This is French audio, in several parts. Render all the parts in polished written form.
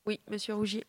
Oui, Monsieur Rougier.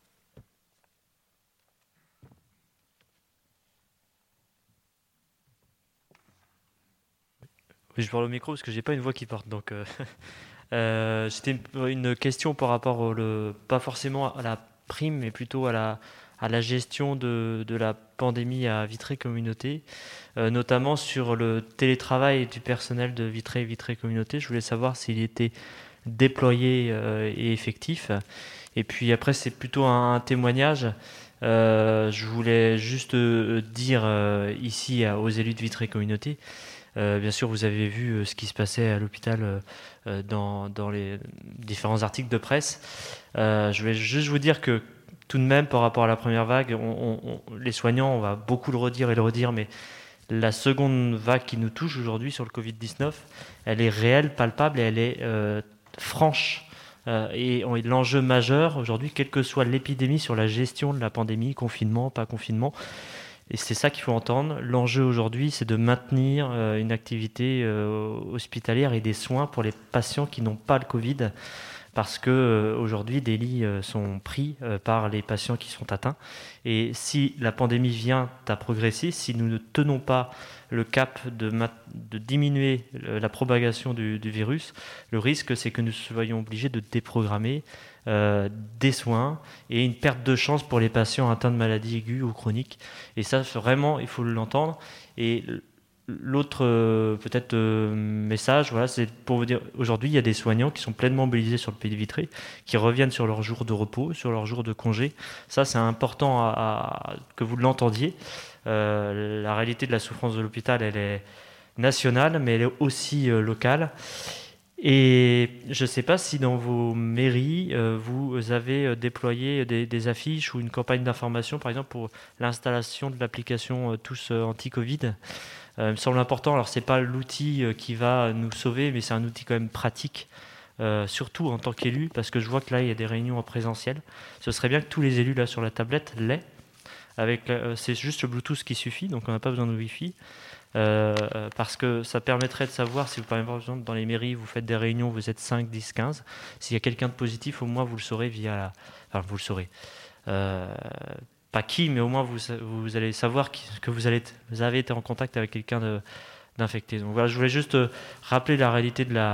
Oui, je parle au micro parce que j'ai pas une voix qui porte. Donc, c'était une question par rapport pas forcément à la prime, mais plutôt à la gestion de la pandémie à Vitré Communauté, notamment sur le télétravail du personnel de Vitré Communauté. Je voulais savoir s'il était déployé et effectif. Et puis après, c'est plutôt un témoignage. Je voulais juste dire ici aux élus de Vitré Communauté. Bien sûr, vous avez vu ce qui se passait à l'hôpital dans les différents articles de presse. Je vais juste vous dire que tout de même, par rapport à la première vague, les soignants, on va beaucoup le redire, mais la seconde vague qui nous touche aujourd'hui sur le Covid-19, elle est réelle, palpable et elle est franche. Et l'enjeu majeur aujourd'hui, quelle que soit l'épidémie, sur la gestion de la pandémie, confinement, pas confinement, et c'est ça qu'il faut entendre. L'enjeu aujourd'hui, c'est de maintenir une activité hospitalière et des soins pour les patients qui n'ont pas le Covid, parce que aujourd'hui, des lits sont pris par les patients qui sont atteints. Et si la pandémie vient à progresser, si nous ne tenons pas le cap de diminuer la propagation du virus, le risque, c'est que nous soyons obligés de déprogrammer euh, des soins et une perte de chance pour les patients atteints de maladies aiguës ou chroniques. Et ça, vraiment, il faut l'entendre. Et l'autre peut-être message, voilà, c'est pour vous dire, aujourd'hui, il y a des soignants qui sont pleinement mobilisés sur le Pays de Vitré, qui reviennent sur leurs jours de repos, sur leurs jours de congé. Ça, c'est important que vous l'entendiez. La réalité de la souffrance de l'hôpital, elle est nationale, mais elle est aussi locale. Et je ne sais pas si dans vos mairies, vous avez déployé des affiches ou une campagne d'information, par exemple, pour l'installation de l'application Tous Anti-Covid. Il me semble important. Alors, c'est pas l'outil qui va nous sauver, mais c'est un outil quand même pratique, surtout en tant qu'élu, parce que je vois que là, il y a des réunions en présentiel. Ce serait bien que tous les élus là sur la tablette l'aient. C'est juste le Bluetooth qui suffit, donc on n'a pas besoin de Wi-Fi. Parce que ça permettrait de savoir si, par exemple, dans les mairies, vous faites des réunions, vous êtes 5, 10, 15. S'il y a quelqu'un de positif, au moins vous le saurez via la... Enfin, vous le saurez. Euh, Pas qui, mais au moins vous allez savoir que vous avez été en contact avec quelqu'un d'infecté. Donc voilà, je voulais juste rappeler la réalité de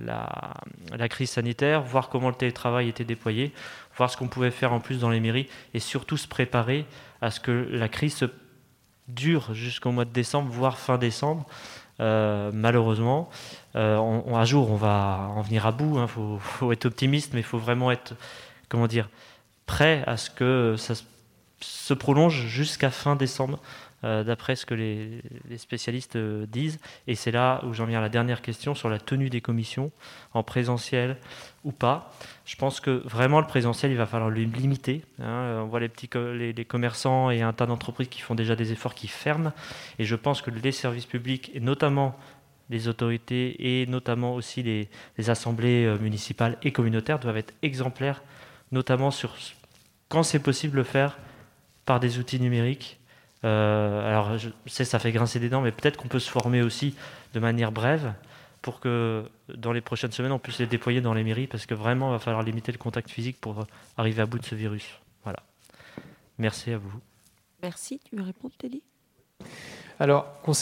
la crise sanitaire, voir comment le télétravail était déployé, voir ce qu'on pouvait faire en plus dans les mairies, et surtout se préparer à ce que la crise dure jusqu'au mois de décembre, voire fin décembre. Malheureusement, un jour on va en venir à bout. Il faut être optimiste, mais il faut vraiment être, comment dire, prêt à ce que ça se prolonge jusqu'à fin décembre, d'après ce que les spécialistes disent. Et c'est là où j'en viens à la dernière question sur la tenue des commissions, en présentiel ou pas. Je pense que vraiment le présentiel, il va falloir le limiter. On voit les commerçants et un tas d'entreprises qui font déjà des efforts, qui ferment. Et je pense que les services publics, et notamment les autorités et notamment aussi les assemblées municipales et communautaires, doivent être exemplaires, notamment sur quand c'est possible de le faire par des outils numériques. Alors, je sais, ça fait grincer des dents, mais peut-être qu'on peut se former aussi de manière brève pour que dans les prochaines semaines, on puisse les déployer dans les mairies, parce que vraiment, il va falloir limiter le contact physique pour arriver à bout de ce virus. Voilà. Merci à vous. Merci. Tu veux répondre, Teddy? Alors,